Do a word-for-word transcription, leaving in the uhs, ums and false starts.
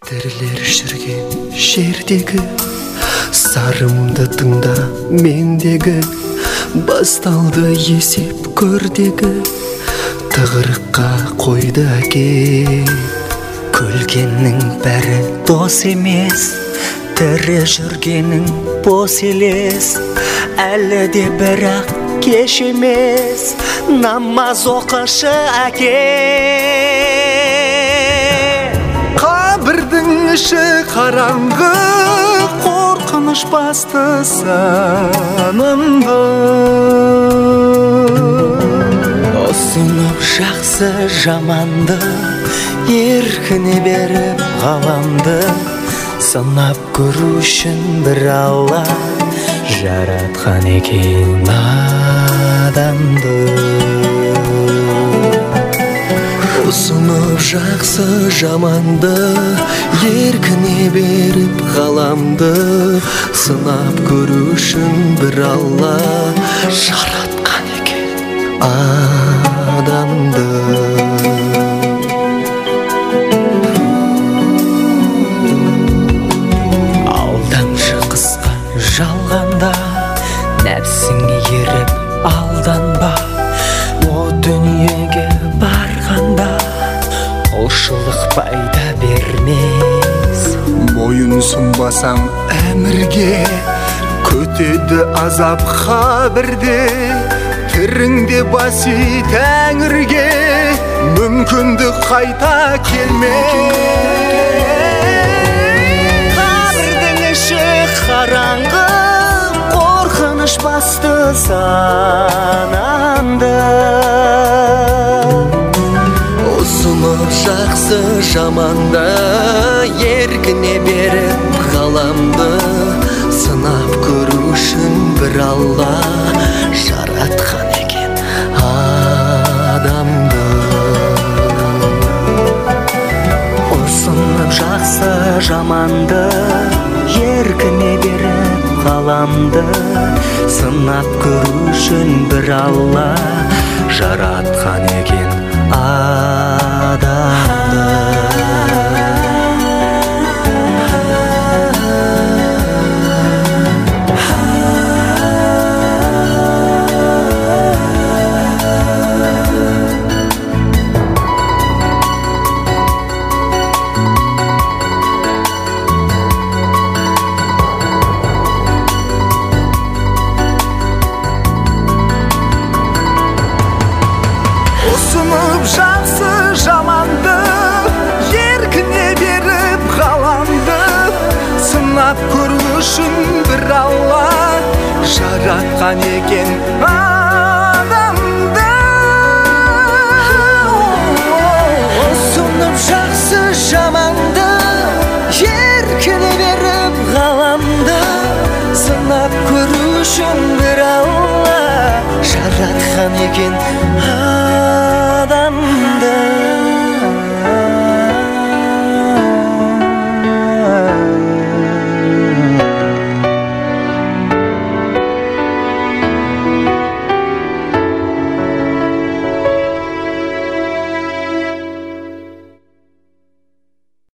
Тірілер жүрген жердегі сарымды тыңда мендегі, басталды есеп көрдегі тығырыққа қойды әкеп. Күлгеннің бәрі дос емес, тірі жүргенің бос елес. Әлі де бірақ кеш емес, намаз оқышы әке. Қабірдің іші қараңғы, қорқыныш басты санымды. Осынып жақсы жаманды, еркіне беріп ғаламды. Сынап көру үшін бір Алла жаратқан екен адамды. Ұсынып жақсы жаманды, еркіне беріп ғаламды. Сынап көру үшін бір Алла жаратқан екен адамды. Жалғанда нәпсіңе еріп алданба, о дүниеге барғанда құлшылық пайда бермес. Мойын сұнбасаң әмірге, көтеді азап қабірде. Тіріңде баси тәңірге, мүмкіндік қайта келмес. Қараңғы, қорқыныш басты санамды. Ұсынып жақсы жаманды, еркіне беріп ғаламды. Сынап көру үшін бір Алла жаратқан екен адамды. Ұсынып жақсы жаманды, еркіне беріп ғаламды. Сынап көру үшін бір Алла жаратқан екен адамды. Ұсынып жақсы жаманды, еркіне беріп ғаламды. Сынап көру үшін бір Алла жаратқан екен адамды. Ұсынып жақсы жаманды, еркіне беріп ғаламды. Сынап көру үшін бір Алла жаратқан екен